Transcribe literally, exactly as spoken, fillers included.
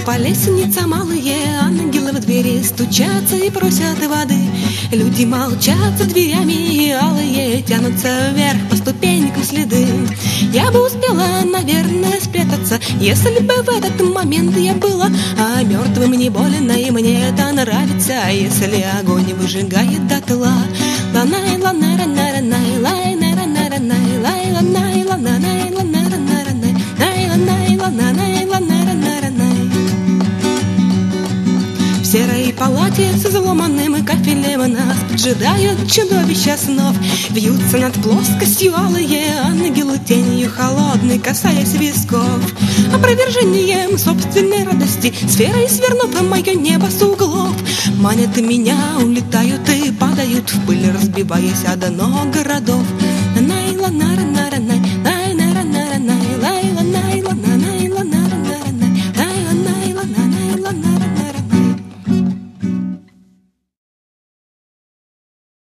По лестнице малые ангелы в двери стучатся и просят воды. Люди молчат за дверями, и алые тянутся вверх по ступенькам следы. Я бы успела, наверное, спрятаться, если бы в этот момент я была. А мертвым не больно, и мне это нравится, если огонь выжигает дотла. Ланай, ланай, ланай, ланай, лай, ланай, ланай, лай, ланай, ланай, ланай, ланай, ланай, ланай, ланай, ланай. В серой палате с изломанным кафелем нас поджидают чудовища снов. Вьются над плоскостью алые ангелы тенью холодной, касаясь висков. Опровержением собственной радости сферой свернув мое небо с углов. Манят меня, улетают и падают в пыль, разбиваясь о дно городов. Ланай, ланай, ланай, ланай,